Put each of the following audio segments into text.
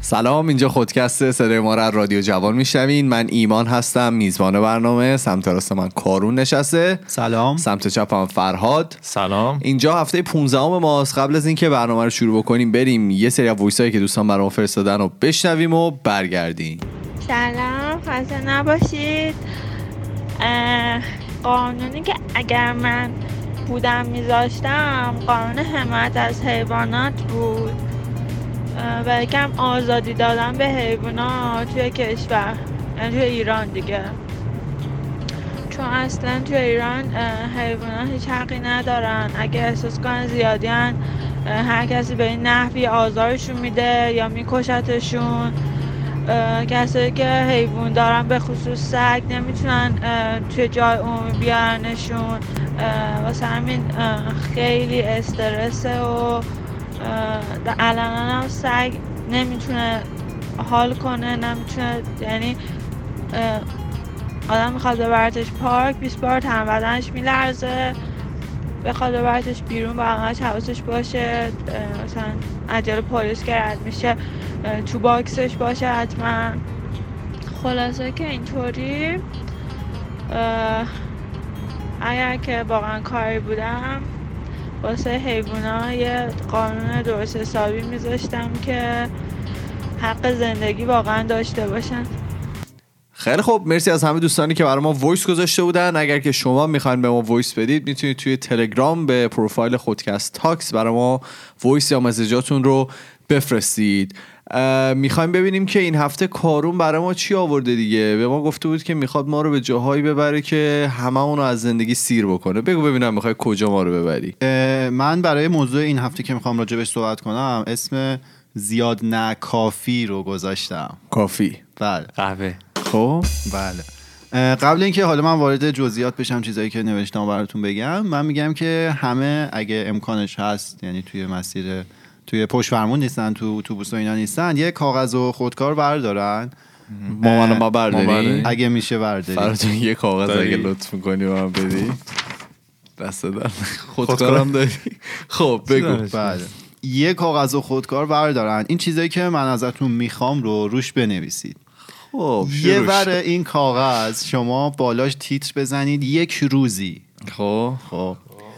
سلام، اینجا خودکست صدای ما را رادیو جوان میشنوین. من ایمان هستم، میزبان برنامه. سمت راست من کارون نشسته. سلام. سمت چپم فرهاد. سلام. اینجا هفته 15 ماست. قبل از اینکه برنامه رو شروع بکنیم بریم یه سری از وایسایی که دوستان برام فرستادن رو بشنویم و برگردیم. سلام، خسته نباشید. قانونی که اگر من بودم میذاشتم قانون حمایت از حیوانات بود و یکم آزادی دادن به حیوانات توی کشور، یعنی توی ایران دیگه، چون اصلا توی ایران حیوانات هیچ حقی ندارن. اگه احساس کنن زیادیان هر کسی به این نحوی آزارشون میده یا میکشتشون. کسایی که حیوان دارن به خصوص سگ نمیتونن توی جای عمومی بیارنشون، واسه همین خیلی استرسه و الان هم سگ نمیتونه حال کنه، نمیتونه، یعنی آدم میخواد ببرتش پارک 20 بار تن بدنش میلرزه، بخواد ببرتش بیرون با همش حواسش باشه، مثلا عجله پلیس که رد میشه تو باکسش باشه حتما. خلاصه که اینطوری اگر که واقعا کاری بودم واسه حیوونا یه قانون درست حسابی میذاشتم که حق زندگی واقعا داشته باشن. خیلی خوب، مرسی از همه دوستانی که برای ما وایس گذاشته بودن. اگر که شما میخواین به ما وایس بدید میتونید توی تلگرام به پروفایل خودکست تاکس برای ما وایس یا مسیجاتون رو بفرستید. میخوایم ببینیم که این هفته کارون برای ما چی آورده دیگه. به ما گفته بود که میخواد ما رو به جاهایی ببره که هممون رو از زندگی سیر بکنه. بگو ببینم میخوای کجا ما رو ببری. من برای موضوع این هفته که میخوام راجبش صحبت کنم اسم زیاد نه کافی رو گذاشتم. کافی؟ بله. قهوه. خب بله. قبل اینکه حالا من وارد جزئیات بشم چیزایی که نوشتم براتون بگم، من میگم که همه اگه امکانش هست، یعنی توی پشت فرمون نیستن، تو اتوبوس و اینا نیستن، یه کاغذ و خودکار بردارن. ما برداریم اگه میشه برداریم. فراتون یه کاغذ اگه لطف میکنی من بدی. دست دارم. خودکارم داری؟ خب بگو. بله. یه کاغذ و خودکار بردارن. این چیزایی که من ازتون میخوام رو روش بنویسید. خب یه ور این کاغذ شما بالاش تیتر بزنید یک روزی. خب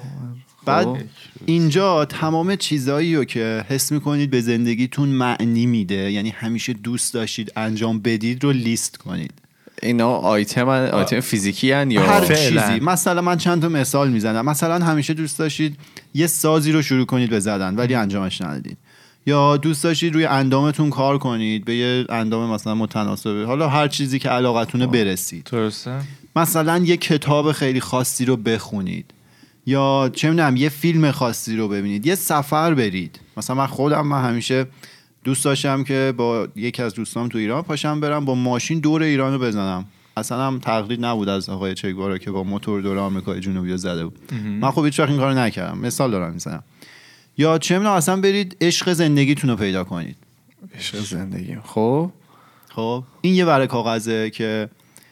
بعد اینجا تمام چیزایی رو که حس میکنید به زندگیتون معنی میده، یعنی همیشه دوست داشتید انجام بدید رو لیست کنید. اینا آیتم فیزیکی هن یا هر چیزی. مثلا من چند تا مثال میزنم. مثلا همیشه دوست داشتید یه سازی رو شروع کنید به زدن ولی انجامش ندادید، یا دوست داشتید روی اندامتون کار کنید، به یه اندام مثلا متناسب، حالا هر چیزی که علاقتونه برسید. درسته. مثلا یه کتاب خیلی خاصی رو بخونید، یا چه می‌دونم یه فیلم خاصی رو ببینید، یه سفر برید. مثلا من همیشه دوست داشتم که با یکی از دوستام تو ایران پاشم برم با ماشین دور ایران رو بزنم. اصلا هم تقلید نبود از آقای چگوارا که با موتور دور آمریکای جنوبی رو زده بود. من خب هیچ وقت این کارو نکردم، مثال دارم میزنم. یا چه می‌دونم اصلا برید عشق زندگیتون رو پیدا کنید. عشق زندگی. خب این یه ورق کاغذه که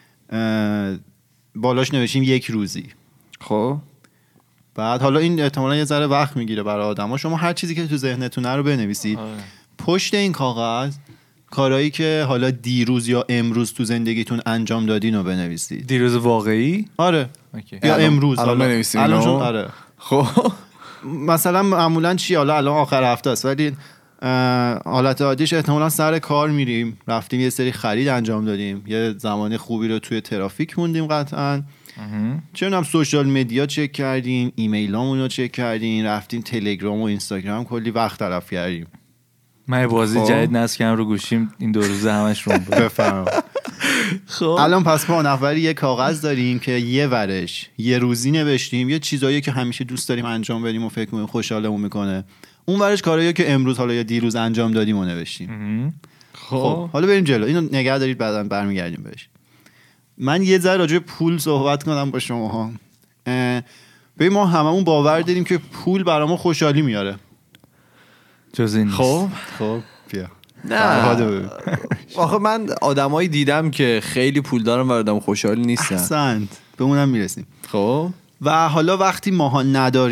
بالاش نوشتیم یک روزی. خب بعد حالا این احتمالاً یه ذره وقت میگیره برای آدما. شما هر چیزی که تو ذهنتونه رو بنویسید. پشت این کاغذ کارهایی که حالا دیروز یا امروز تو زندگیتون انجام دادین رو بنویسید. دیروز واقعی؟ آره. اوکی. یا امروز الان بنویسیم. آره. خب مثلا معمولا چی، الان آخر هفته است ولی حالت عادیش احتمالاً سر کار میریم، رفتیم یه سری خرید انجام دادیم، یه زمان خوبی رو توی ترافیک موندیم قطعاً، چه می‌دونم سوشال مدیا چک کردیم، ایمیلامون رو چک کردیم، رفتیم تلگرام و اینستاگرام کلی وقت تلف کردیم. من بازی جدید نصب کردم رو گوشیم این 2 روزه همش رو بفرما. خب الان پس ما نفری یه کاغذ داریم که یه ورش یه روزی نوشتیم، یه چیزایی که همیشه دوست داریم انجام بدیم و فکر می‌کنیم خوشحالمون میکنه. اون ورش کارهایی که امروز حالا یا دیروز انجام دادیم و نوشتیم. خب حالا بریم جلو. اینو نگه دارید بعداً برمیگردیم بهش. من یه ذره راجع به پول صحبت کنم با شماها. ببین ما هممون باور داریم که پول برامون خوشحالی میاره. جز این نیست. خب بیا. نه آخه من آدمایی دیدم که خیلی پول دارن و آدم خوشحال نیستن. احسنت، به اونم میرسیم. خب و حالا وقتی ماها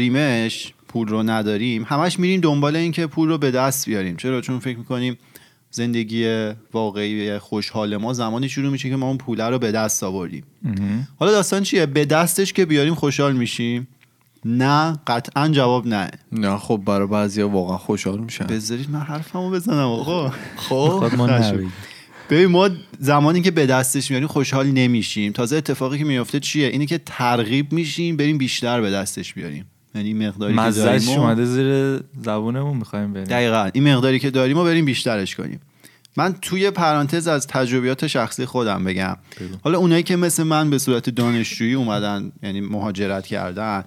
نداریمش، پول رو نداریم، همش میریم دنبال این که پول رو به دست بیاریم. چرا؟ چون فکر میکنیم زندگی واقعی خوشحال ما زمانی شروع میشه که ما اون پوله رو به دست آوردیم. حالا داستان چیه؟ به دستش که بیاریم خوشحال میشیم؟ نه، قطعا جواب نه. نه خب برای بعضیا واقعا خوشحال میشن. بذارید من حرفمو بزنم آقا. خب ببین ما زمانی که به دستش میاریم خوشحال نمیشیم. تازه اتفاقی که میفته چیه؟ اینه که ترغیب میشیم بریم بیشتر به دستش بیاریم. یعنی مقداری که داریم اومده زیر زبونمون میخوایم بریم. دقیقاً این مقداری که داریم رو بریم بیشترش کنیم. من توی پرانتز از تجربیات شخصی خودم بگم. حالا اونایی که مثل من به صورت دانشجویی اومدن، یعنی مهاجرت کردن،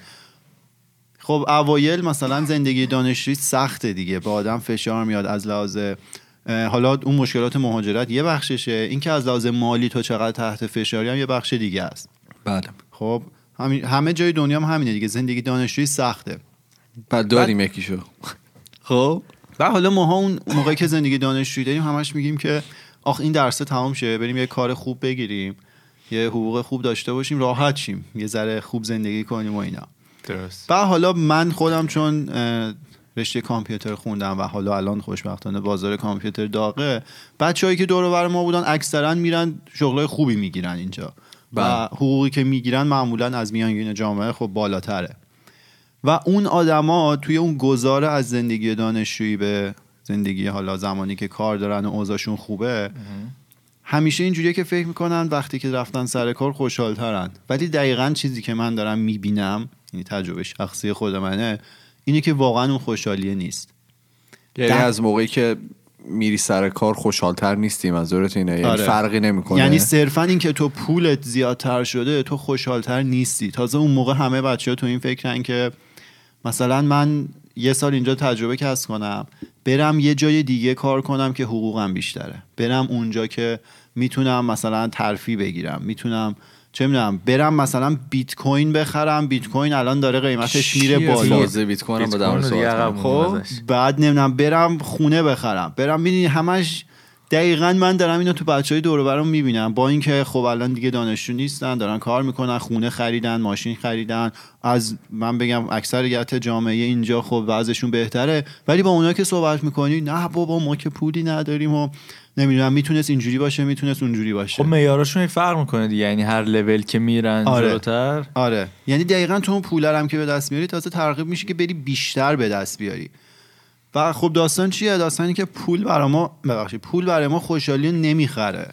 خب اوایل مثلا زندگی دانشجویی سخته دیگه، به آدم فشار میاد از لحاظ حالا اون مشکلات مهاجرت یه بخششه، این که از لحاظ مالی تو چقدر تحت فشاری هم یه بخش دیگه است. بله. خب همه جای دنیا هم همینه دیگه، زندگی دانشجویی سخته. بعد داریم یکیشو. خب بعد حالا ماها اون موقعی که زندگی دانشجویی داریم همش میگیم که آخ این درس تمام شه بریم یه کار خوب بگیریم، یه حقوق خوب داشته باشیم، راحت شیم، یه ذره خوب زندگی کنیم و اینا. درست. بعد حالا من خودم چون رشته کامپیوتر خوندم و حالا الان خوشبختانه بازار کامپیوتر داغه، بچه‌هایی که دور و بر ما بودن اکثرا میرن شغلای خوبی میگیرن اینجا و حقوقی که میگیرن معمولا از میانگین جامعه خب بالاتره. و اون آدما توی اون گذار از زندگی دانشجویی به زندگی حالا زمانی که کار دارن و اوضاعشون خوبه، همیشه اینجوریه که فکر میکنن وقتی که رفتن سر کار خوشحال‌ترن، ولی دقیقاً چیزی که من دارم میبینم، یعنی تجربه شخصی خود منه، اینه که واقعاً اون خوشحالیه نیست. یعنی از موقعی که میری سر کار خوشحال‌تر نیستی، منظورت اینه؟ یعنی فرقی نمیکنه؟ یعنی صرفاً این که تو پولت زیادتر شده تو خوشحال‌تر نیستی. تازه اون موقع همه بچه‌ها تو این فکرن که مثلا من یه سال اینجا تجربه کسب کنم، برم یه جای دیگه کار کنم که حقوقم بیشتره، برم اونجا که میتونم مثلا ترفیع بگیرم، میتونم چه میدونم برم مثلا بیت کوین بخرم. بیت کوین الان داره قیمتش میره بالا. بیت کوین هم بدم. خب بعد نمیدونم برم خونه بخرم، برم. ببینید همش دقیقاً من دارم اینو تو بچهای دور و برم میبینم، با اینکه خب الان دیگه دانشجو نیستن، دارن کار میکنن، خونه خریدن، ماشین خریدن، از من بگم اکثریت جامعه اینجا خب وضعشون بهتره، ولی با اونایی که صحبت میکنی نه بابا ما که پولی نداریم و نمیدونم میتونست اینجوری باشه، میتونست اونجوری باشه. خب معیارشون فرق میکنه دیگه، یعنی هر لول که میرن جلوتر. آره یعنی دقیقاً تو اون پولا هم که به دست میاری تازه ترغیب میشه که بری بیشتر به دست بیاری. و خب داستان چیه؟ داستانی که پول برای ما خوشحالی نمیخره،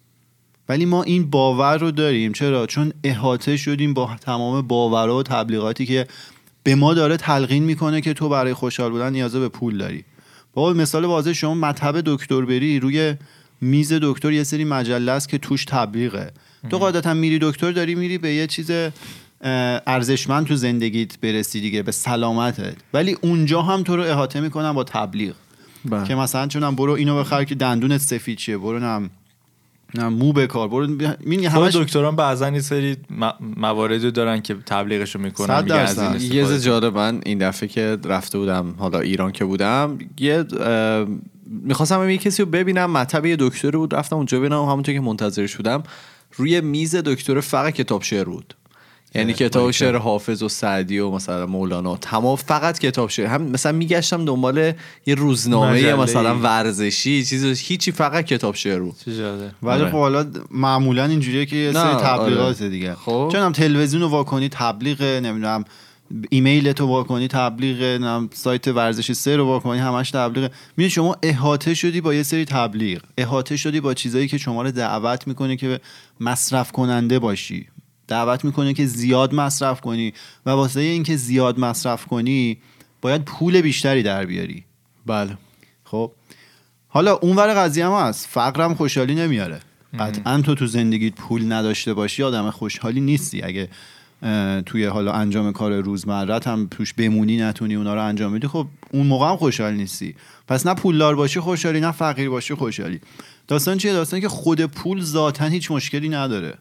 ولی ما این باور رو داریم. چرا؟ چون احاطه شدیم با تمام باورها و تبلیغاتی که به ما داره تلقین میکنه که تو برای خوشحال بودن نیاز به پول داری. بابا مثال واضح، شما مطب دکتر بری، روی میز دکتر یه سری مجله است که توش تبلیغه. تو قاعدتا میری دکتر، داری میری به یه چیز ارزشمند تو زندگیت برسی دیگه، به سلامتت، ولی اونجا هم تو رو احاطه میکنن با تبلیغ که مثلا چونم برو اینو بخر که دندونت سفید شه، برو نه مو بکار، برو همش. دکتران بعضا این سری مواردی دارن که تبلیغشو میکنن. یه جالب، من این دفعه که رفته بودم حالا ایران که بودم، میخواستم یه کسی رو ببینم، مطب یه دکتری بود، رفتم اونجا ببینم، همونطور که منتظرش بودم روی میز دکتر فقط کتاب شعر بود. یعنی کتاب شعر حافظ و سعدی و مثلا مولانا، تمام فقط کتاب شعر. هم مثلا میگشتم دنبال یه روزنامه مثلا ورزشی هیچی، فقط کتاب شعر بود. ولی خب حالا معمولا اینجوریه که یه سری تبلیغات دیگه. خب چون هم تلویزیون رو واکنی تبلیغ، نمیدونم ایمیل تو واکنی تبلیغ، نمیدونم سایت ورزش 3 رو واکنی همش تبلیغ. میبینی شما احاطه شدی با یه سری تبلیغ، احاطه شدی با چیزایی که شما رو دعوت میکنه که مصرف کننده باشی، دعوت میکنه که زیاد مصرف کنی، و واسه این که زیاد مصرف کنی باید پول بیشتری در بیاری. بله. خب حالا اونور قضیه هم هست، فقرم خوشحالی نمیاره. قطعا تو زندگیت پول نداشته باشی آدم خوشحالی نیستی. اگه توی حالا انجام کار روزمرت هم توش بمونی، نتونی اونا رو انجام بدی، خب اون موقع هم خوشحال نیستی. پس نه پولدار باشی خوشحالی، نه فقیر باشی خوشحالی. داستان چیه؟ داستان که خود پول ذاتاً هیچ مشکلی نداره،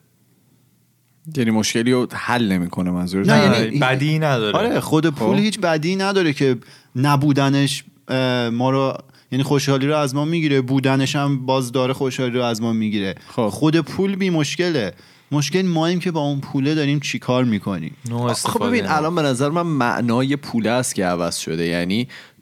یعنی مشکلی رو حل نمیکنه. منظور نه یعنی بدی نداره. آره خود پول هیچ بدی نداره که نبودنش ما رو، یعنی خوشحالی رو از ما میگیره، بودنش هم باز داره خوشحالی رو از ما میگیره. خود پول بی مشکله، مشکل ماییم که با اون پوله داریم چی کار میکنیم. خب ببین الان به نظر من معنای پوله است که عوض شده. یعنی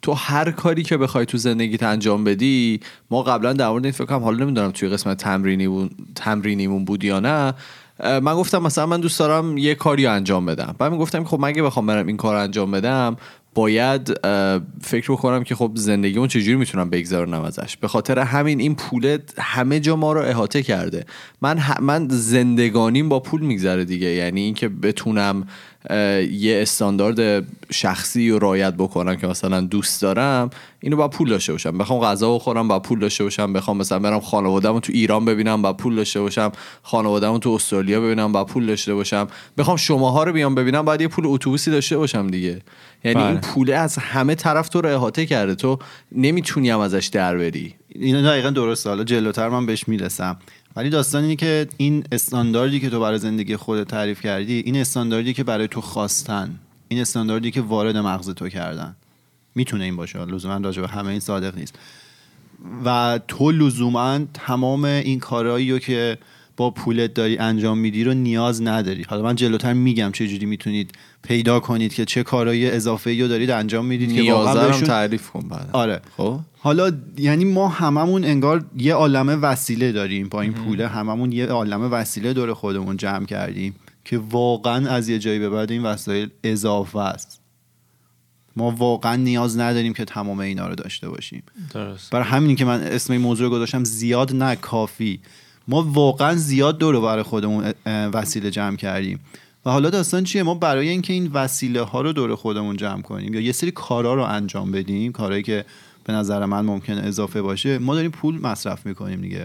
تو هر کاری که بخوای تو زندگیت انجام بدی، ما قبلا در مورد این فکر کنم، حالا نمیدونم توی قسمت تمرینیمون بود یا نه، من گفتم مثلا من دوست دارم یه کاری انجام بدم، بعد میگفتم خب مگه بخوام برم این کار انجام بدم باید فکر بکنم که خب زندگیمون چجوری میتونم بگذرونم ازش. به خاطر همین این پول همه جا ما رو احاطه کرده. من زندگانیم با پول میگذره دیگه، یعنی این که بتونم یه استاندارد شخصی رو رعایت بکنم که مثلا دوست دارم، اینو با پول داشته باشم. بخوام غذا بخورم با پول داشته باشم، بخوام مثلا برم خانواده‌مو تو ایران ببینم با پول داشته باشم، خانواده‌مو تو استرالیا ببینم با پول داشته باشم، بخوام شماها رو بیام ببینم باید یه پول اتوبوسی داشته باشم دیگه. یعنی این پول از همه طرف تو رو احاطه کرده، تو نمیتونی هم ازش در بری. این دقیقاً درسته، حالا جلوتر من بهش میرسم. ولی داستان اینه که این استانداردی که تو برای زندگی خودت تعریف کردی، این استانداردی که برای تو خواستن، این استانداردی که وارد مغز تو کردن، میتونه این باشه، لزوما راجع به همه این صادق نیست. و تو لزوما تمام این کارهایی رو که با پولت داری انجام میدی رو نیاز نداری. حالا من جلوتر میگم چه جوری میتونید پیدا کنید که چه کارهای اضافه‌ای رو دارید انجام میدید که واقعا بهشون تعریف کن بعد. آره خب حالا یعنی ما هممون انگار یه عالمه وسیله داریم با این پوله، هممون یه عالمه وسیله دور خودمون جمع کردیم که واقعا از یه جایی به بعد این وسایل اضافه است. ما واقعا نیاز نداریم که تمام اینا رو داشته باشیم. درست. برای همین که من اسم این موضوع رو گذاشتم زیاد نه کافی. ما واقعا زیاد دور و بر خودمون وسیله جمع کردیم. و حالا داستان چیه؟ ما برای اینکه این وسیله ها رو دور خودمون جمع کنیم یا یه سری کارا رو انجام بدیم، کارهایی که به نظر من ممکنه اضافه باشه، ما داریم پول مصرف میکنیم دیگه.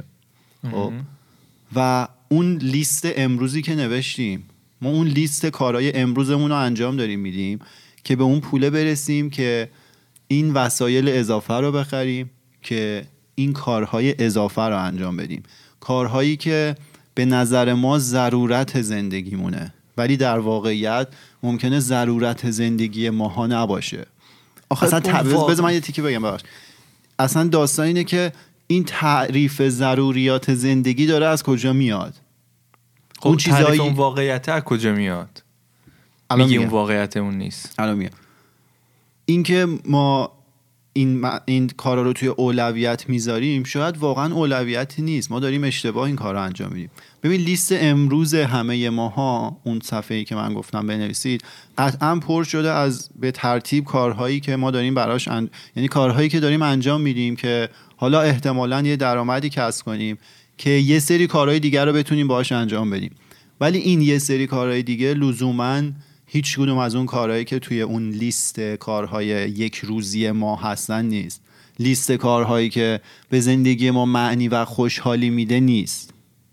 و اون لیست امروزی که نوشتیم، ما اون لیست کارهای امروزمون رو انجام داریم میدیم که به اون پوله برسیم که این وسایل اضافه رو بخریم، که این کارهای اضافه رو انجام بدیم، کارهایی که به نظر ما ضرورت زندگیمونه ولی در واقعیت ممکنه ضرورت زندگی ماها نباشه. اصلا بذار من یه تیکی بگم ببخش. اصلا داستان اینه که این تعریف ضروریات زندگی داره از کجا میاد؟ خب اون چیزایی اون واقعیت از کجا میاد؟ میگی اون واقعیت اون نیست. الان میاد. این که ما این کارا رو توی اولویت میذاریم شاید واقعا اولویتی نیست، ما داریم اشتباه این کارا انجام میدیم. ببین لیست امروز همه ماها، اون صفحه‌ای که من گفتم بنویسید، قطعا پر شده از به ترتیب کارهایی که ما داریم براش یعنی کارهایی که داریم انجام میدیم که حالا احتمالاً یه درآمدی کسب کنیم که یه سری کارهای دیگر رو بتونیم باهاش انجام بدیم. ولی این یه سری کارهای دیگه لزوماً هیچ کدوم از اون کارهایی که توی اون لیست کارهای یک روزی ما هستن نیست. لیست کارهایی که به زندگی ما معنی و خوشحالی میده نیست.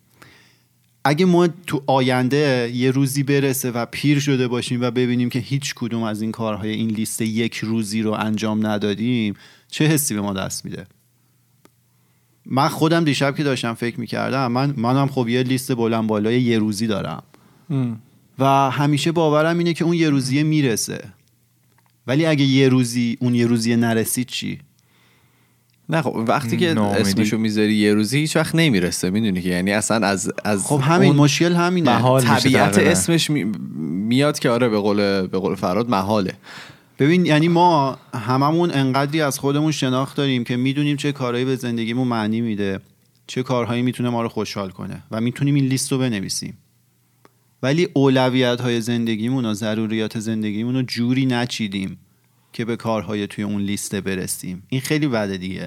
اگه ما تو آینده یه روزی برسه و پیر شده باشیم و ببینیم که هیچ کدوم از این کارهای این لیست یک روزی رو انجام ندادیم، چه حسی به ما دست میده؟ من خودم دیشب که داشتم فکر میکردم، منم خب یه لیست بلند بالای یه روزی دارم و همیشه باورم اینه که اون یه روزیه میرسه. ولی اگه اون یه روزیه نرسید چی؟ نه خب وقتی که اسمشو میذاری یه روزی هیچ وقت نمیرسه، میدونی که یعنی اصلا از خب همین مشکل همینه، طبیعت اسمش میاد که آره به قول فراد محاله. ببین یعنی ما هممون انقدری از خودمون شناخت داریم که میدونیم چه کارهایی به زندگیمون معنی میده، چه کارهایی میتونه ما رو خوشحال کنه و میتونیم این لیست رو بنویسیم. ولی اولویت‌های زندگیمون و ضروریات زندگیمون رو جوری نچیدیم که به کارهای توی اون لیست برسیم. این خیلی بده دیگه.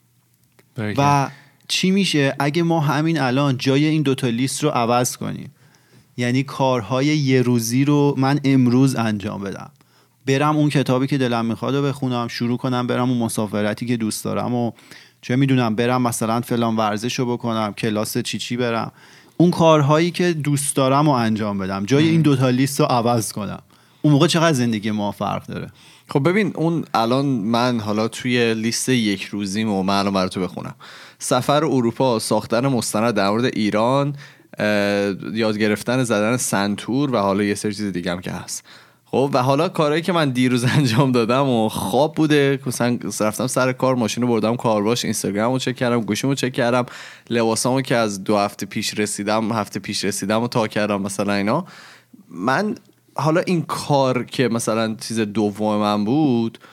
و چی میشه اگه ما همین الان جای این دوتا لیست رو عوض کنیم؟ یعنی کارهای یه روزی رو من امروز انجام بدم، برم اون کتابی که دلم میخواد رو بخونم، شروع کنم برم اون مسافرتی که دوست دارم و چه میدونم برم مثلا فلان ورزش رو بکنم، کلاس چی برم، اون کارهایی که دوست دارم رو انجام بدم، جای این دوتا لیست رو عوض کنم. اون موقع چقدر زندگی ما فرق داره؟ خب ببین اون الان من حالا توی لیست یک روزیم و من براتو بخونم: سفر اروپا، ساختن مستند در مورد ایران، یاد گرفتن زدن سنتور و حالا یه سری چیز دیگه هم که هست. خب و حالا کارهایی که من دیروز انجام دادم و خواب بوده، مثلا رفتم سر کار، ماشین رو بردم کارواش، اینستاگرامو چک کردم، گوشیمو چک کردم، لباسامو که از 2 هفته پیش رسیدم و تا کردم مثلا اینا. من حالا این کار که مثلا چیز دوم من بود،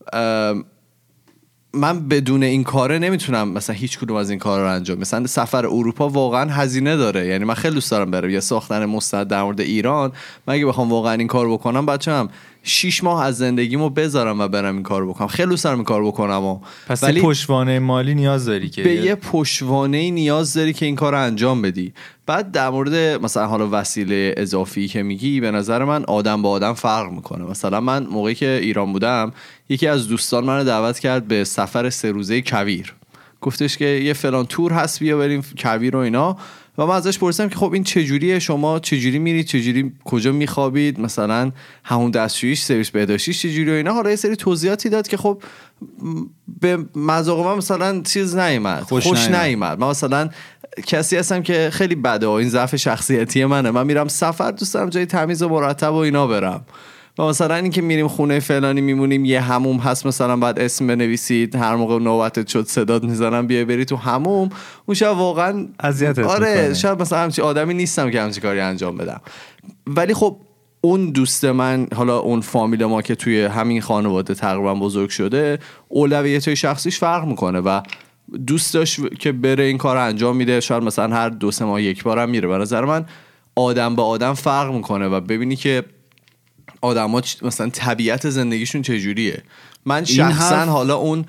من بدون این کاره نمیتونم مثلا هیچ کدوم از این کارا رو انجام. مثلا سفر اروپا واقعا هزینه داره، یعنی من خیلی دوست دارم برم یه ساختن مستند در مورد ایران. من اگه بخوام واقعا این کار بکنم بچه‌م 6 ماه از زندگیمو بذارم و برم این کار بکنم. خیلی دوست دارم این کار بکنم پس ولی پشتوانه مالی نیاز داری که به یه پشتوانه نیاز داری که این کار رو انجام بدی. بعد در مورد مثلا حالا وسیله اضافی که میگی، به نظر من آدم با آدم فرق میکنه. مثلا من موقعی که ایران بودم یکی از دوستان منو دعوت کرد به سفر 3 روزه کویر. گفتش که یه فلان تور هست بیا بریم کویر و اینا. و من ازش پرسیدم که خب این چجوریه، شما چجوری میرید، چجوری کجا میخوابید، مثلا همون دستشوییش سرویس بهداشتیش چجوری و اینا. حالا یه سری توضیحاتی داد که خب به مذاق من مثلا چیز نیومد، خوش نیومد. من مثلا کسی هستم که خیلی بده، این ضعف شخصیتی منه. من میرم سفر دوست دارم جای تمیز و مرتب و اینا برم. و مثلا این که میریم خونه فلانی میمونیم یه حموم هست مثلا بعد اسم بنویسید، هر موقع نوبتت شد صدات میزنم بیا بری تو حموم، اون شب واقعا اذیتت میکنه. آره شاید مثلا همچین آدمی نیستم که همچین کاری انجام بدم. ولی خب اون دوست من، حالا اون فامیل ما که توی همین خانواده تقریبا بزرگ شده، اولویت‌های شخصیش فرق میکنه و دوست داشت که بره این کار انجام میده. شاید مثلا هر 2-3 ماه یک بارم میره. به نظر من آدم با آدم فرق میکنه و ببینی که آدم‌ها مثلا طبیعت زندگیشون چجوریه. من شخصا حالا اون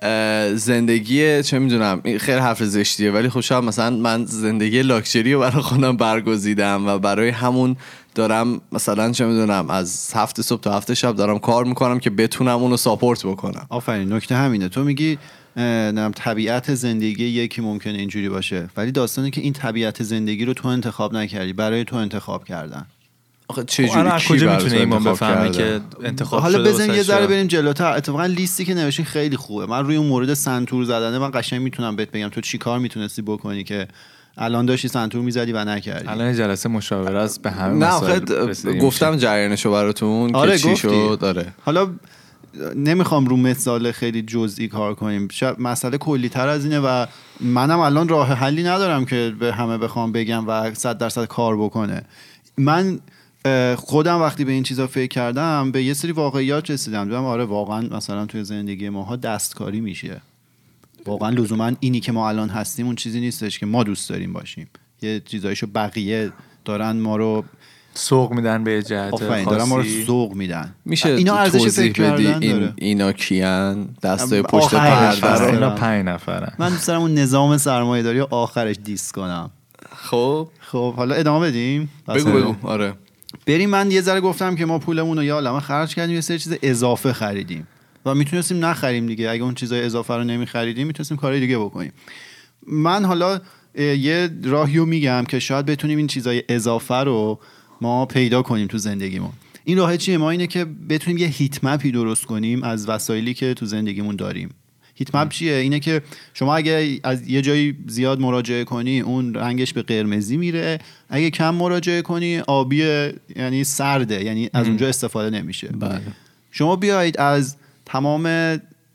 زندگی چه میدونم خیلی حرف زشتیه ولی خب شاید مثلا من زندگی لاکچری رو برای خودم برگزیدم و برای همون دارم مثلا چه میدونم از 7 صبح تا 7 شب دارم کار میکنم که بتونم اونو ساپورت بکنم. آفرین، نکته همینه. تو میگی طبیعت زندگی یکی ممکنه اینجوری باشه، ولی داستانه که این طبیعت زندگی رو تو انتخاب نکردی، برای تو انتخاب کردن. آخه چجوری کجا میتونه ایمان بفهمه که انتخاب شده؟ حالا بزن یه ذره بریم جلوتر. اتفاقا لیستی که نوشتین خیلی خوبه. من روی اون مورد سنتور زدنه من قشنگ میتونم بهت بگم تو چی کار میتونستی بکنی که الان داشتی سنتور میزدی و نکردی. الان جلسه مشاوره است به همه مسائل. نه گفتم جریانشو براتون که چی شد. داره حالا نمیخوام رو مثال خیلی جزئی کار کنیم، مسئله کلی تر از اینه و منم الان راه حلی ندارم که به همه بخوام بگم و 100% کار بکنه. من خودم وقتی به این چیزا فکر کردم به یه سری واقعیات رسیدم. دیدم آره واقعا مثلا توی زندگی ماها دستکاری میشه. واقعا لزوما اینی که ما الان هستیم اون چیزی نیستش که ما دوست داریم باشیم. یه چیزایشو بقیه دارن ما رو سوق میدن به جهت خاصی، دارن ما رو سوق میدن. میشه اینا ارزش فکر بدی اینا کیان دستای پشت پرده؟ اینا 5 نفرن. من دوست دارم اون نظام سرمایه‌داری آخرش دیس کنم. خب حالا ادامه بدیم. بگو. آره بریم. من یه ذره گفتم که ما پولمون رو یا عالمه خرج کردیم یه سری چیز اضافه خریدیم و میتونستیم نخریم دیگه. اگه اون چیزای اضافه رو نمیخریدیم میتونستیم کارهای دیگه بکنیم. من حالا یه راهیو میگم که شاید بتونیم این چیزای اضافه رو ما پیدا کنیم تو زندگیمون. این راه چیه؟ ما اینه که بتونیم یه هیت مپی درست کنیم از وسایلی که تو زندگیمون داریم. هیت مپ چیه؟ اینه که شما اگه از یه جایی زیاد مراجعه کنی اون رنگش به قرمزی میره، اگه کم مراجعه کنی آبی، یعنی سرده، یعنی از اونجا استفاده نمیشه. بله. شما بیایید از تمام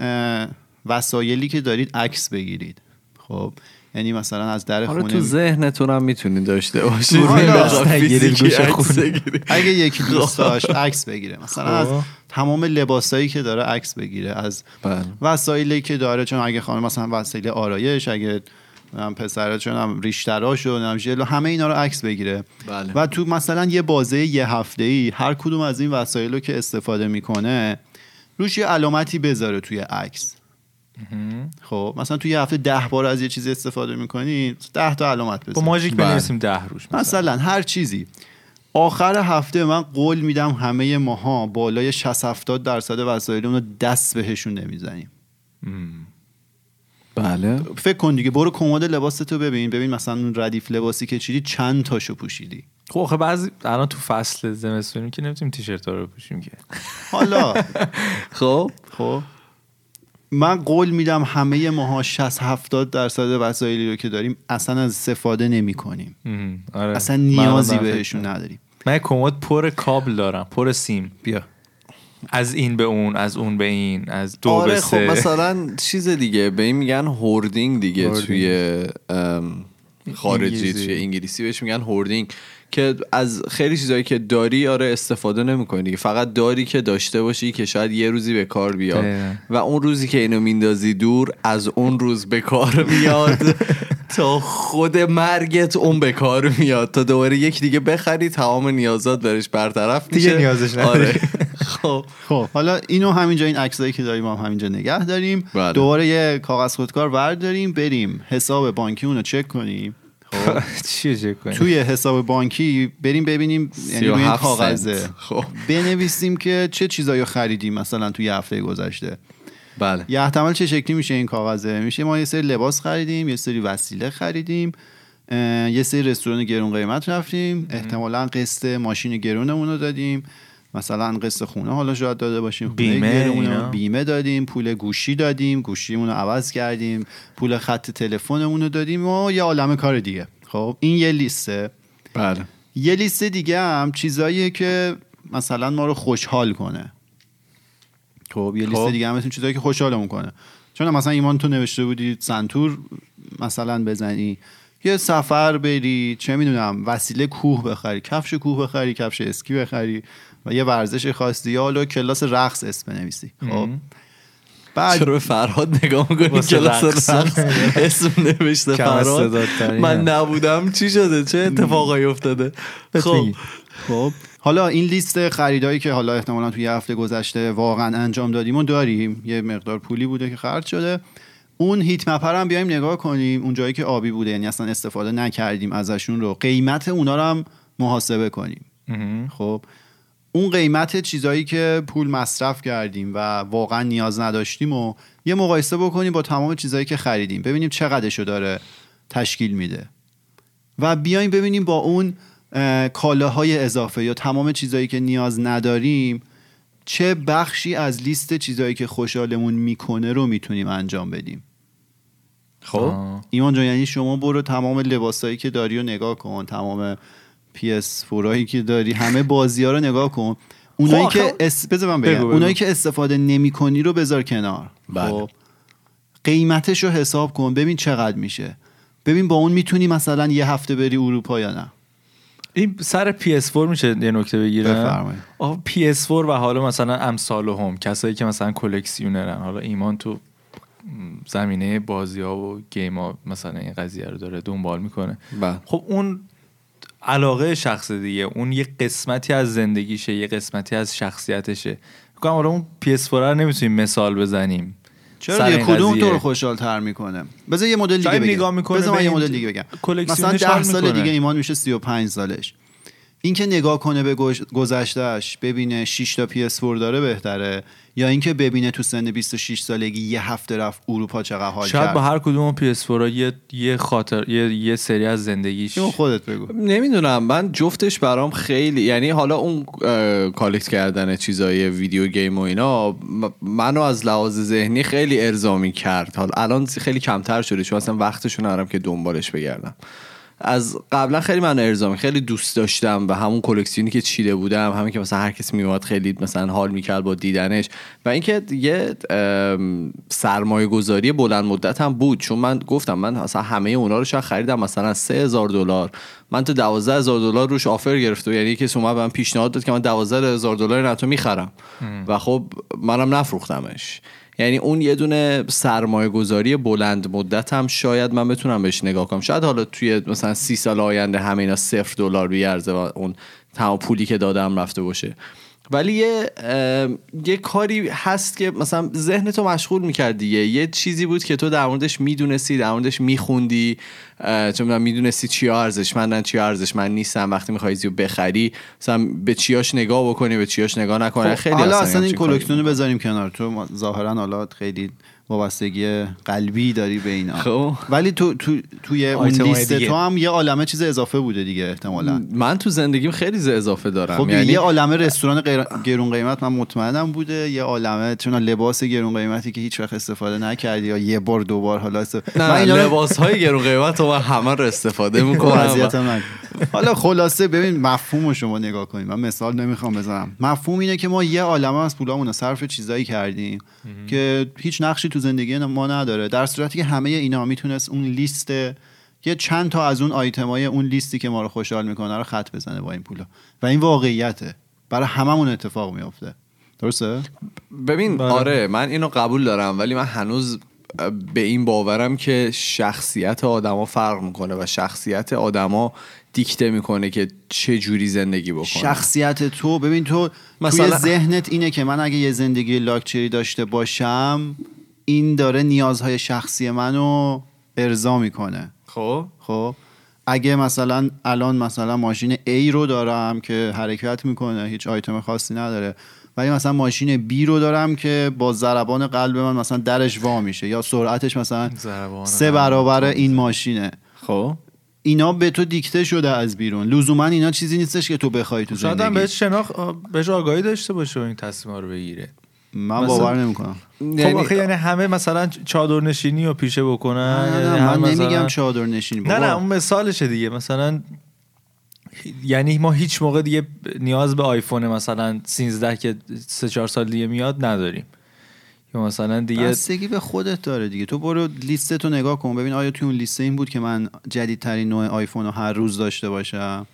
وسایلی که دارید عکس بگیرید. خب یعنی مثلا از در خونه تو ذهنتون هم میتونید داشته باشید اگه یکی دوست داشت عکس بگیره، مثلا از تمام لباسایی که داره عکس بگیره، از وسایلی که داره، چون اگه خانم مثلا وسایل آرایش، اگه پسره چون هم ریشتراش و ژل، همه اینا رو عکس بگیره. بله. و تو مثلا یه بازه یه هفته‌ای هر کدوم از این وسایل رو که استفاده میکنه روش یه علامتی بذاره توی عکس. خب مثلا توی یه هفته 10 بار از یه چیزی استفاده میکنی 10 تا علامت بذار. با ماژیک بنویسیم 10 روش مثلا هر چیزی. آخر هفته من قول میدم همه ماها بالای 60-70% وسایلمون رو دست بهشون نمیزنیم. بله. فکر کن دیگه، برو کمد لباستو ببین مثلا اون ردیف لباسی که چیدی چند تاشو پوشیدی. خب آخه بعضی الان تو فصل زمستونی که نمیتونیم تیشرت ها رو بپوشیم که. حالا خب من قول میدم همه ماها 60-70% وسایلی رو که داریم اصلا از استفاده نمی کنیم. آره. اصلا نیازی بهشون نداریم. من کمد پر کابل دارم، پر سیم. بیا از این به اون، از اون به این، از 2 به 3. خب مثلا چیز دیگه به این میگن هوردینگ دیگه. توی خارجی توی انگلیسی بهش میگن هوردینگ، که از خیلی چیزایی که داری آره استفاده نمی‌کنی، فقط داری که داشته باشی که شاید یه روزی به کار بیاد و اون روزی که اینو میندازی دور از اون روز به کار میاد تا خود مرگت اون به کار میاد تا دوباره یک دیگه بخری تمام نیازات برش برطرف میشه دیگه نیازش نداری. آره. خب حالا اینو همینجا این عکسایی که داریم هم همینجا نگه داریم. بله. دوباره یه کاغذ خودکار برداریم بریم حساب بانکی اونو چک کنیم. خب چی چک کنیم؟ توی حساب بانکی بریم ببینیم یعنی روی این کاغذه خب بنویسیم که چه چیزایی خریدیم مثلا توی هفته گذشته. بله. یه احتمال چه شکلی میشه این کاغذه؟ میشه ما یه سری لباس خریدیم، یه سری وسیله خریدیم، یه سری رستوران گرون قیمت رفتیم، احتمالاً قسط ماشین گرونمون رو دادیم، مثلا قسط خونه حالا شاید داده باشیم، بیمه دادیم، پول گوشی دادیم، گوشیمون رو عوض کردیم، پول خط تلفنمون رو دادیم و یه عالمه کار دیگه. خب این یه لیسته. بله. یه لیست دیگه هم چیزاییه که مثلا ما رو خوشحال کنه. خب یه لیست دیگه هم مثلا چیزایی که خوشحالمون کنه. چون مثلا ایمان تو نوشته بودی سنتور مثلا بزنی، یه سفر بری، چه میدونم وسیله کوه بخری، کفش کوه بخری، کفش اسکی بخری و یه ورزش خاصی یا حالا کلاس رقص اسم بنویسی. خب بعد چرا به فرهاد نگاه می‌کنی کلاس رقص اسم نوشته فرهاد؟ من نبودم چی شده؟ چه اتفاقایی افتاده؟ خب حالا این لیست خریدایی که حالا احتمالاً توی هفته گذشته واقعا انجام دادیم و داریم، یه مقدار پولی بوده که خرج شده، اون هیت مپ هم بیایم نگاه کنیم، اون جایی که آبی بوده یعنی اصلا استفاده نکردیم ازشون رو قیمت اونا رو هم محاسبه کنیم. خب اون قیمت چیزایی که پول مصرف کردیم و واقعا نیاز نداشتیم و یه مقایسه بکنیم با تمام چیزایی که خریدیم، ببینیم چقدرشو داره تشکیل میده و بیایم ببینیم با اون کالاهای اضافه یا تمام چیزایی که نیاز نداریم چه بخشی از لیست چیزایی که خوشحالمون میکنه رو میتونیم انجام بدیم. خب ایمان جان یعنی شما برو تمام لباسایی که داری رو نگاه کن، تمام PS4 هایی که داری، همه بازی ها رو نگاه کن، اونایی که بذار من بگم اونایی که استفاده نمی‌کنی رو بذار کنار. خب قیمتش رو حساب کن ببین چقدر میشه، ببین با اون میتونی مثلا یه هفته بری اروپا یا نه. این سر PS4 میشه یه نکته بگیرم؟ بفرمایید. PS4 و حالا مثلا امثال هم کسایی که مثلا کلکسیونرن، حالا ایمان تو زمینه بازی ها و گیم ها مثلا این قضیه رو داره دنبال میکنه. خب اون علاقه شخص دیگه، اون یه قسمتی از زندگیشه، یه قسمتی از شخصیتشه. میگم حالا اون PS4 رو نمیتونیم مثال بزنیم چرا یه کدوم تو رو خوشحال تر میکنه. بذار یه مدل دیگه بگم. بذار من یه مدل دیگه بگم. مثلا 10 سال دیگه ایمان میشه 35 سالش. این که نگاه کنه به گذشتهش ببینه 6 تا PS4 داره بهتره یا اینکه ببینه تو سن 26 سالگی یه هفته رفت اروپا چقدر حال کرد؟ شاید با هر کدوم PS4 یه خاطر یه سری از زندگیش. خودت بگو. نمیدونم، من جفتش برام خیلی، یعنی حالا اون کالکت کردن چیزای ویدیو گیم و اینا منو از لحاظ ذهنی خیلی ارضا کرد. حالا الان خیلی کمتر شده چون اصلا وقتشو ندارم که دنبالش بگردم. از قبلا خیلی من ارزامی خیلی دوست داشتم و همون کلکسیونی که چیده بودم، همین که مثلا هر کسی میومد خیلی مثلا حال میکرد با دیدنش و اینکه یه سرمایه گذاری بلند مدت هم بود، چون من گفتم من مثلا همه اونا رو شاید خریدم مثلا $3,000 من تا $12,000 روش آفر گرفت و یعنی کسی اومد بهم پیشنهاد داد که من $12,000 نتو میخرم و خب منم نفروختمش. یعنی اون یه دونه سرمایه گذاری بلند مدت هم شاید من بتونم بهش نگاه کنم. شاید حالا توی مثلا 30 سال آینده همه اینا $0 بیارزه و اون تمام پولی که دادم رفته باشه، ولی یه کاری هست که مثلا ذهنتو مشغول میکرد دیگه. یه چیزی بود که تو در موردش میدونستی، در موردش میخوندی، چون میدونستی چیا ارزشمندن چیا ارزشمند نیستن. وقتی میخوای چیزی بخری مثلا به چیاش نگاه بکنی به چیاش نگاه نکنی. خیلی حالا اصلا این کلکسیون رو بذاریم کنار، تو ظاهرا حالا خیلی وابستگی قلبی داری به اینا. ولی توی اون لیست تو هم یه عالمه چیز اضافه بوده دیگه احتمالاً. من تو زندگیم خیلی چیز اضافه دارم. خب یعنی یه عالمه رستوران گرون قیمت من مطمئنم بوده، یه عالمه چون لباس گرون قیمتی که هیچ وقت استفاده نکردی یا یه بار دو بار حالا من لباس‌های گرون قیمت رو همه رو استفاده می‌کنم. حالا خلاصه ببین مفهوم رو شما نگاه کنید، من مثال نمیخوام بزنم. مفهوم اینه که ما یه عالمه از پولامون رو صرف چیزایی کردیم که هیچ نقشی تو زندگی ما نداره، در صورتی که همه اینا میتونست اون لیست یه چند تا از اون آیتمای اون لیستی که ما رو خوشحال میکنه رو خط بزنه با این پولا و این واقعیته، برای هممون اتفاق میفته. درسته؟ ببین آره من اینو قبول دارم، ولی من هنوز به این باورم که شخصیت آدما فرق میکنه و شخصیت آدما دیکته میکنه که چه جوری زندگی بکنه. شخصیت تو ببین، تو مثلا توی ذهنت اینه که من اگه یه زندگی لاکچری داشته باشم این داره نیازهای شخصی منو ارضا میکنه. خب اگه مثلا الان مثلا ماشین A رو دارم که حرکت میکنه، هیچ آیتم خاصی نداره، ولی مثلا ماشین B رو دارم که با ضربان قلب من مثلا درش وا میشه یا سرعتش مثلا 3 برابر این ماشینه. خب اینا به تو دیکته شده از بیرون، لزوما اینا چیزی نیستش که تو بخوای تو زندگی. شاید بهش آگاهی داشته باشه و این تصمیم‌ها رو بگیره. من باور نمیکنم. خب آخه یعنی همه مثلا چادرنشینی رو پیشه بکنن؟ نه من نمیگم چادرنشینی بابا. نه اون مثالشه دیگه. مثلا یعنی ما هیچ موقع دیگه نیاز به آیفون مثلا 13 که 3-4 سال دیگه میاد نداریم، یا مثلا دیگه بستگی به خودت داره دیگه. تو برو لیستتو نگاه کن ببین آیا توی اون لیست این بود که من جدیدترین نوع آیفون رو هر روز داشته باشم؟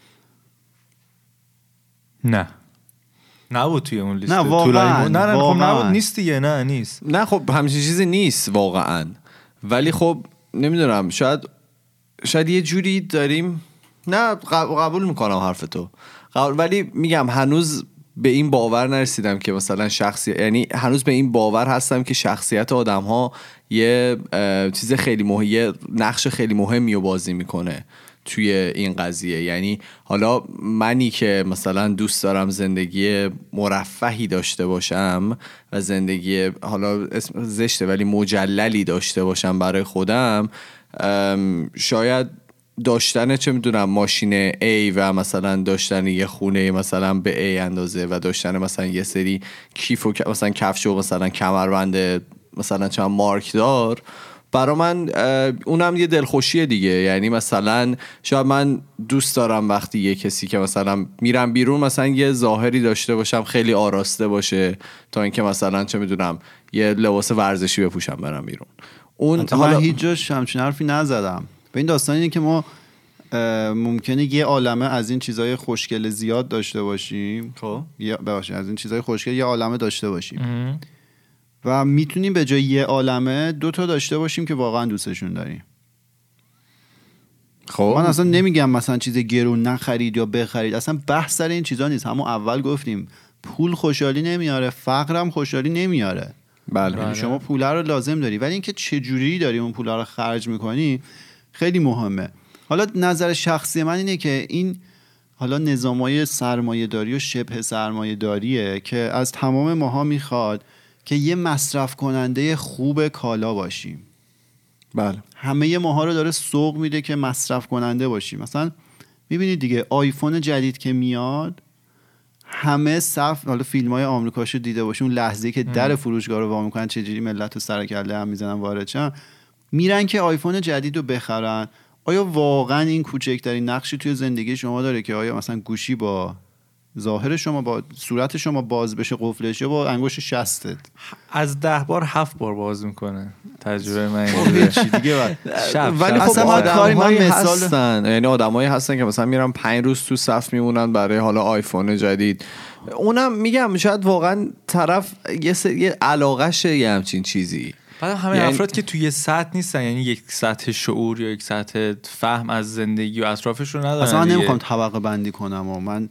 نه نبود توی اون لیست. نه واقعا نه خب نبود، نیست دیگه. نه نیست. نه خب همچین چیزی نیست واقعا، ولی خب نمیدونم شاید یه جوری داریم. نه قبول میکنم حرف تو، ولی میگم هنوز به این باور نرسیدم که مثلا یعنی هنوز به این باور هستم که شخصیت آدم ها یه چیز خیلی یه نقش خیلی مهمی رو بازی میکنه توی این قضیه. یعنی حالا منی که مثلا دوست دارم زندگی مرفهی داشته باشم و زندگی حالا اسم زشته ولی مجللی داشته باشم برای خودم، شاید داشتن چه میدونم ماشین A و مثلا داشتن یه خونه مثلا به A اندازه و داشتن مثلا یه سری کیف و مثلا کفش و مثلا کمربند مثلا چند مارکدار، برا من اونم یه دلخوشیه دیگه. یعنی مثلا شاید من دوست دارم وقتی یه کسی که مثلا میرم بیرون مثلا یه ظاهری داشته باشم خیلی آراسته باشه، تا اینکه مثلا چه میدونم یه لباس ورزشی بپوشم برم بیرون. اون من هیچ جاش همچین حرفی نزدم. به این داستان اینه که ما ممکنه یه عالمه از این چیزای خوشگل زیاد داشته باشیم. خب از این چیزای خوشگل یه عالمه داشته باشیم و میتونیم به جای یه عالمه 2 تا داشته باشیم که واقعا دوستشون داریم. خب من اصلا نمیگم مثلا چیز گرون نخرید یا بخرید، اصلا بحث سر این چیزا نیست. همون اول گفتیم پول خوشحالی نمیاره، فقرم خوشحالی نمیاره. بله. شما پول رو لازم داری، ولی اینکه چه جوری داری اون پول رو خرج میکنی خیلی مهمه. حالا نظر شخصی من اینه که این حالا نظامای سرمایه داری و شبه سرمایه داریه که از تمام ماها میخواد که یه مصرف کننده خوب کالا باشیم. بله. همه ماها رو داره سوق میده که مصرف کننده باشیم. مثلا میبینید دیگه آیفون جدید که میاد همه صف، حالا فیلم‌های آمریکاشو دیده باشیم اون لحظه‌ای که در فروشگاه رو وا می‌کنن چجوری ملت رو سر کله هم میزنن وارد شن، میرن که آیفون جدید رو بخرن. آیا واقعا این کوچکترین نقشی توی زندگی شما داره که آیا مثلا گوشی با ظاهر شما با صورت شما باز بشه قفلش یا با انگشت شستت؟ از 10 بار 7 بار باز میکنه. تجربه من اینه چی دیگه. ولی خب آدمایی هستن، یعنی آدمایی هستن که مثلا میرن 5 روز تو صف میمونن برای حالا آیفون جدید. اونم میگم شاید واقعا طرف یه علاقه‌شه یه همچین چیزی. بعد همه افراد که توی سطح نیستن، یعنی یک سطح شعور یا یک سطح فهم از زندگی و اطرافش رو ندارن. اصلا نمیخوام طبقه بندی کنم و من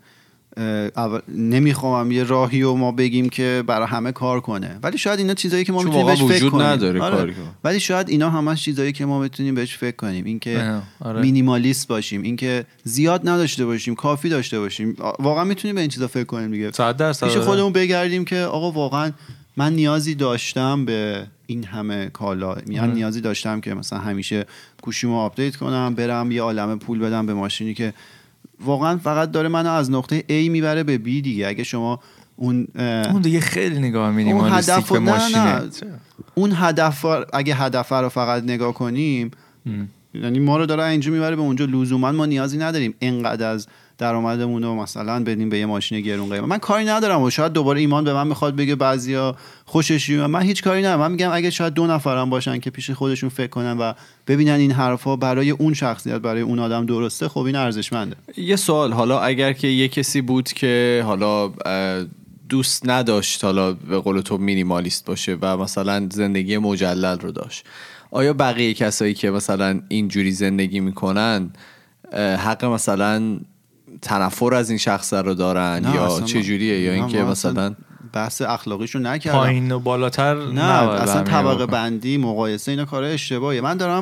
نمیخوام یه راهی و ما بگیم که برای همه کار کنه، ولی شاید اینا چیزایی که ما میتونیم بهش فکر کنیم. آره. ولی شاید اینا همش چیزایی که ما بتونیم بهش فکر کنیم. اینکه مینیمالیست باشیم، اینکه زیاد نداشته باشیم، کافی داشته باشیم. واقعا میتونیم به این چیزا فکر کنیم دیگه. 100% پیش خودمون بگردیم که آقا واقعا من نیازی داشتم به این همه کالا، من نیازی داشتم که مثلا همیشه گوشیمو آپدیت کنم، برم یه عالمه پول بدم به ماشینی که واقعا فقط داره منو از نقطه A میبره به B دیگه. اگه شما اون دیگه خیلی نگاه مینیمالیستیک به ماشینه. اون هدف اگه هدف رو فقط نگاه کنیم یعنی ما رو داره اینجا میبره به اونجا. لزوما ما نیازی نداریم اینقدر از درآمدمون رو مثلا بدیم به یه ماشین گرون قیمت. من کاری ندارم و شاید دوباره ایمان به من میخواد بگه بعضیا خوشش میاد، من هیچ کاری ندارم. من میگم اگه شاید 2 نفرم باشن که پیش خودشون فکر کنن و ببینن این حرفا برای اون شخصیت، برای اون آدم درسته، خب این ارزشمنده. یه سوال، حالا اگر که یه کسی بود که حالا دوست نداشت حالا به قول تو مینیمالیست باشه و مثلا زندگی مجلل رو داشت، آیا بقیه کسایی که مثلا اینجوری زندگی میکنن حق مثلا تنفر از این شخص رو دارن یا چه جوریه؟ یا اینکه مثلا بحث اخلاقیشو نکردم، پایین و بالاتر نه اصلا طبقه بندی، مقایسه، اینا کارهای اشتباهیه. من دارم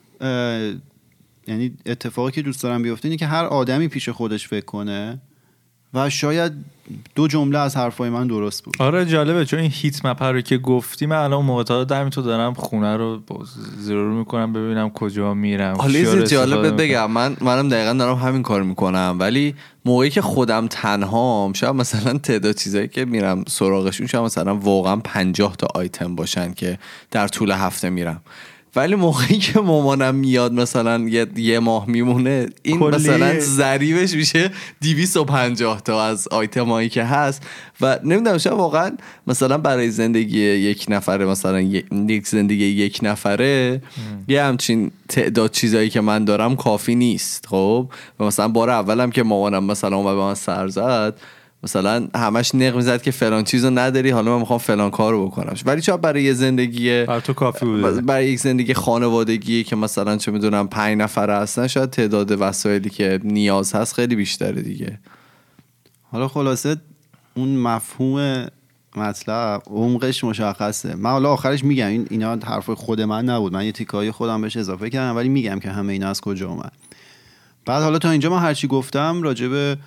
یعنی اتفاقی که دوست دارم بیفته اینه که هر آدمی پیش خودش فکر کنه و شاید 2 جمله از حرفای من درست بود. آره جالبه، چون این هیت مپ رو که گفتی من الان موقع دارم تو دارم خونه رو زیرو میکنم ببینم کجا میرم. حالا جالبه بگم منم دقیقاً دارم همین کار میکنم، ولی موقعی که خودم تنهام شاید مثلا تعداد چیزایی که میرم سراغشون شاید مثلا واقعا 50 تا آیتم باشن که در طول هفته میرم، ولی موقعی که مامانم میاد مثلا یه ماه میمونه این مثلا ضریبش میشه 250 تا از آیتم هایی که هست و نمیدونم شاید واقعا مثلا برای زندگی یک نفره، مثلا یک زندگی یک نفره یه همچین تعداد چیزایی که من دارم کافی نیست. خب و مثلا بار اولم که مامانم مثلا اومد به من سر زد مثلا همش نق میزد که فلان چیزو نداری، حالا من میخوام فلان کارو بکنم، ولی چرا برای یه زندگی برای تو کافی بوده. برای یک زندگی خانوادگی که مثلا چه میدونم 5 نفر هستن شاید تعداد وسایلی که نیاز هست خیلی بیشتره دیگه. حالا خلاصه اون مفهوم مطلب عمقش مشخصه. من حالا آخرش میگم اینا حرف خود من نبود، من یه تیکای خودم بهش اضافه کردم، ولی میگم که همه اینا از کجا اومد. بعد حالا تا اینجا من هرچی گفتم راجع به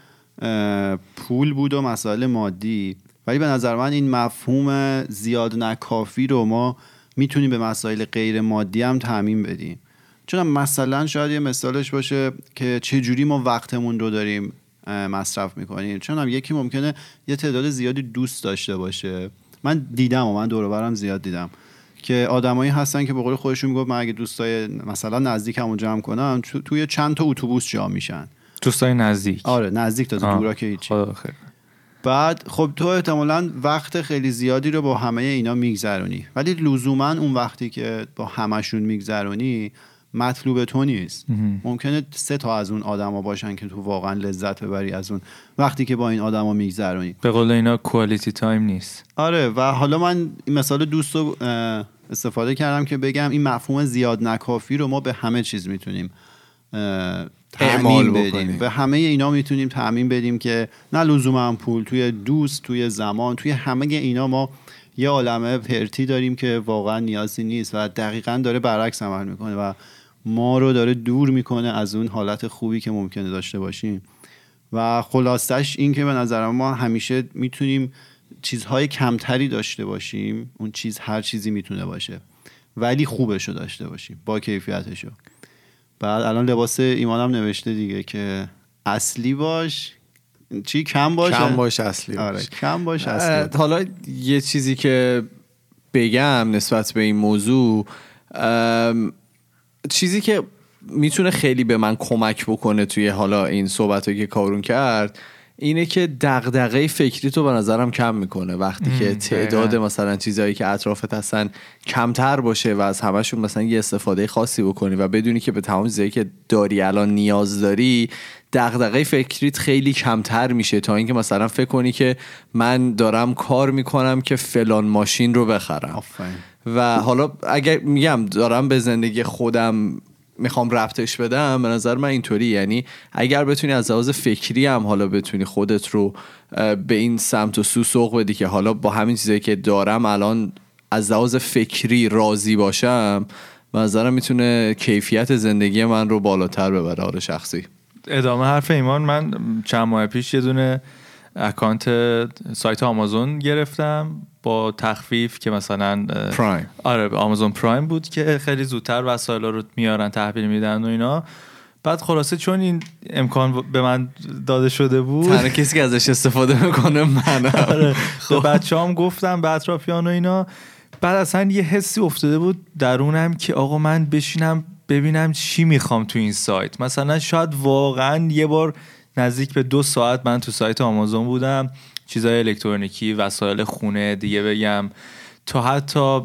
پول بود و مسائل مادی، ولی به نظر من این مفهوم زیاد نه کافی رو ما میتونیم به مسائل غیر مادی هم تعمیم بدیم. چون مثلا شاید یه مثالش باشه که چه جوری ما وقتمون رو داریم مصرف میکنیم. چون هم یکی ممکنه یه تعداد زیادی دوست داشته باشه. من دیدم و من دور و برم زیاد دیدم که آدمایی هستن که به قول خودشون میگفت من اگه دوستای مثلا نزدیکمو جمع کنم توی چند تا اتوبوس جا میشن. دوستای نزدیک؟ آره نزدیک، تا دورا که هیچی. بعد خب تو احتمالاً وقت خیلی زیادی رو با همه اینا میگذرونی، ولی لزوما اون وقتی که با همشون میگذرونی مطلوب تو نیست. ممکنه 3 تا از اون آدما باشن که تو واقعا لذت ببری از اون وقتی که با این آدما میگذرونی. به قول اینا کوالیتی تایم نیست. آره و حالا من این مثال دوست رو استفاده کردم که بگم این مفهوم زیاد نکافی رو ما به همه چیز میتونیم تعمیم بدیم، به همه اینا میتونیم تعمیم بدیم که نه لزوما پول، توی دوست، توی زمان، توی همه اینا ما یه عالمه پرتی داریم که واقعا نیازی نیست و دقیقاً داره برعکس عمل میکنه و ما رو داره دور میکنه از اون حالت خوبی که ممکنه داشته باشیم. و خلاصش این که به نظر ما همیشه میتونیم چیزهای کمتری داشته باشیم، اون چیز هر چیزی میتونه باشه ولی خوبشو داشته باشیم با کیفیتشو. بعد الان لباس ایمانم نوشته دیگه که اصلی باش، چی کم باش اصلی باش. آره کم باش اصلی. حالا یه چیزی که بگم نسبت به این موضوع، چیزی که میتونه خیلی به من کمک بکنه توی حالا این صحبتایی که کارون کرد اینه که دغدغه فکری تو به نظرم کم میکنه وقتی که تعداد مثلا چیزایی که اطرافت هستن کمتر باشه و از همشون مثلا یه استفاده خاصی بکنی و بدونی که به تمام چیزایی که داری الان نیاز داری. دغدغه فکریت خیلی کمتر میشه تا اینکه مثلا فکر کنی که من دارم کار میکنم که فلان ماشین رو بخرم. و حالا اگر میگم دارم به زندگی خودم میخوام ربطش بدم، به نظر من اینطوری، یعنی اگر بتونی از لحاظ فکری هم حالا بتونی خودت رو به این سمت و سو سوق بدی که حالا با همین چیزایی که دارم الان از لحاظ فکری راضی باشم، به نظرم میتونه کیفیت زندگی من رو بالاتر ببره. حالا شخصی ادامه حرف ایمان، من چند ماه پیش یه دونه اکانت سایت آمازون گرفتم با تخفیف که مثلا پرایم، آره آمازون پرایم بود که خیلی زودتر وسایل رو میارن تحویل میدن و اینا. بعد خلاصه چون این امکان به من داده شده بود، تنها کسی که ازش استفاده میکنه منم. آره به بچه‌هام گفتم، به اطرافیان و اینا. بعد اصلا یه حسی افتاده بود درونم که آقا من بشینم ببینم چی میخوام تو این سایت. مثلا شاید واقعا یه بار نزدیک به 2 ساعت من تو سایت آمازون بودم، چیزای الکترونیکی، وسایل خونه دیگه بگم، تا حتی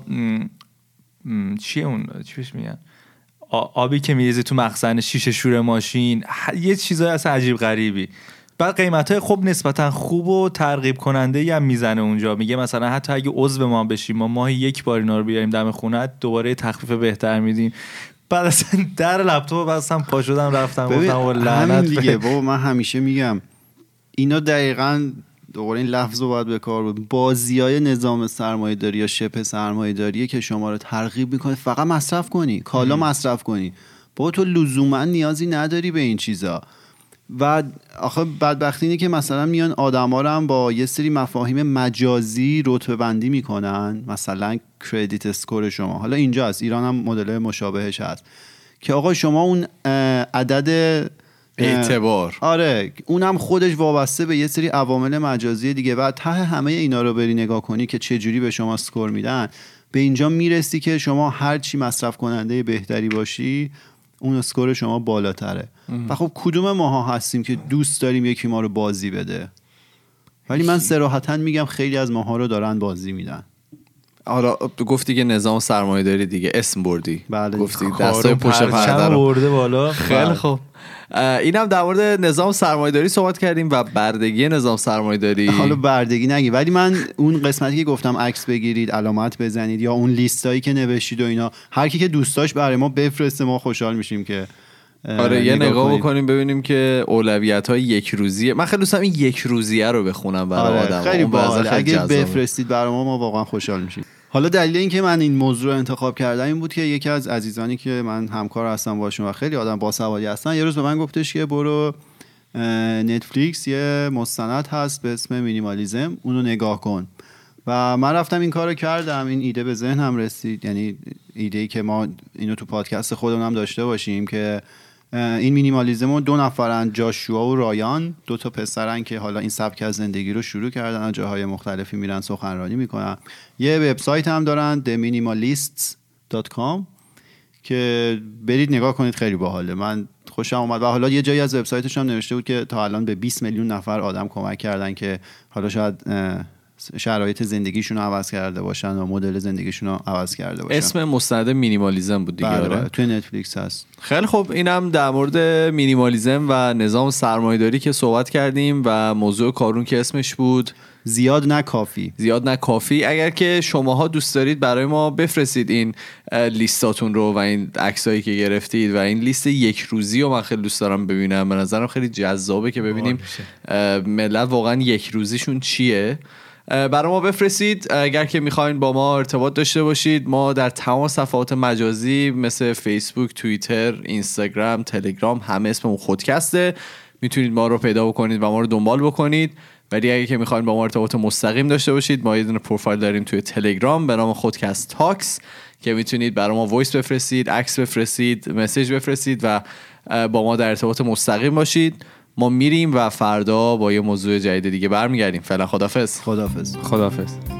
چی بهش میگن، آبی که میریزی تو مخزن شیشه شور ماشین، یه چیزای اصلا عجیب غریبی. بعد قیمتای خوب نسبتا خوب و ترغیب کننده هم میزنه اونجا. میگه مثلا حتی اگه عضو ما بشیم، ما ماهی 1 بار اینا رو بیاریم دم خونت، دوباره تخفیف بهتر میدیم. بعد اصلا در لپتاپ بستم، پا شدم رفتم گفتم همین دیگه بابا. من همیشه میگم اینا دقیقاً دوباره این لفظ رو باید به کار بود، بازیای نظام سرمایه‌داری یا شبه سرمایه‌داری که شما رو ترغیب میکنه فقط مصرف کنی، کالا مصرف کنی. بابا تو لزوما نیازی نداری به این چیزا. و آخه بدبختی اینه که مثلا میان آدما رو هم با یه سری مفاهیم مجازی رتبه بندی میکنن، مثلا کردیت اسکور شما. حالا اینجا هست، ایران هم مدل مشابهش هست که آقا شما اون عدد اعتبار، آره اونم خودش وابسته به یه سری عوامل مجازی دیگه. و ته همه اینا رو بری نگاه کنی که چه جوری به شما اسکور میدن، به اینجا میرسی که شما هر چی مصرف کننده بهتری باشی اون اسکور شما بالاتره. و خب کدوم ماها هستیم که دوست داریم یکی ما رو بازی بده؟ ولی من صراحتاً میگم خیلی از ماها رو دارن بازی میدن. حالا گفتی که نظام سرمایه‌داری دیگه اسم بردی، بله. گفتی دستای پشت پرده رو برده بالا. خیلی خوب. اینم در مورد نظام سرمایه‌داری صحبت کردیم و بردگی نظام سرمایه‌داری. حالا بردگی نگی، ولی من اون قسمتی که گفتم عکس بگیرید، علامت بزنید، یا اون لیستایی که نوشتید و اینا، هر کی که دوست داشت برای ما بفرسته، ما خوشحال میشیم که آره یه نگاه بکنیم ببینیم که اولویت‌های یک روزیه. من خیلی دوست دارم این یک روزیه رو بخونم برای آدم. خیلی باحال. اگه بفرستید برای ما واقعا خوشحال میشیم. حالا دلیل این که من این موضوع رو انتخاب کردم این بود که یکی از عزیزانی که من همکار هستم باشون و خیلی آدم باسوادی هستن، یه روز به من گفتش که برو نتفلیکس یه مستند هست به اسم مینیمالیسم، اونو نگاه کن. و من رفتم این کارو کردم. این ایده به ذهنم رسید، یعنی ایده‌ای که ما اینو تو پادکست خودمون داشته باشیم که این مینیمالیسم رو 2 نفرن، جاشوا و رایان، 2 تا پسرن که حالا این سبک از زندگی رو شروع کردن، جاهای مختلفی میرن سخنرانی میکنن. یه وبسایت هم دارن theminimalists.com که برید نگاه کنید، خیلی باحاله. من خوشم اومد. و حالا یه جایی از وبسایتش هم نوشته بود که تا الان به 20 میلیون نفر آدم کمک کردن که حالا شاید شرایط زندگیشون رو عوض کرده باشن و مدل زندگیشون رو عوض کرده باشن. اسم مستند مینیمالیسم بود دیگه. آره توی نتفلیکس هست. خیلی خوب. اینم در مورد مینیمالیسم و نظام سرمایه‌داری که صحبت کردیم و موضوع کارون که اسمش بود زیاد نه کافی. زیاد نه کافی. اگر که شماها دوست دارید برای ما بفرستید این لیستاتون رو و این عکسایی که گرفتید و این لیست یک روزی رو من خیلی دوست دارم ببینم. به نظرم خیلی جذابه که ببینیم ملت واقعا یک روزیشون چیه. برای ما بفرستید. اگر که میخواین با ما ارتباط داشته باشید، ما در تمام صفحات مجازی مثل فیسبوک، توییتر، اینستاگرام، تلگرام همه اسممون خودکسته، میتونید ما رو پیدا بکنید و ما رو دنبال بکنید. ولی اگه که میخواین با ما ارتباط مستقیم داشته باشید، ما یه دونه پروفایل داریم توی تلگرام به نام خودکست تاکس که میتونید برای ما وایس بفرستید، عکس بفرستید، مسیج بفرستید و با ما در ارتباط مستقیم باشید. ما میریم و فردا با یه موضوع جدید دیگه برمیگردیم. فعلا خدافظ. خدافظ. خدافظ.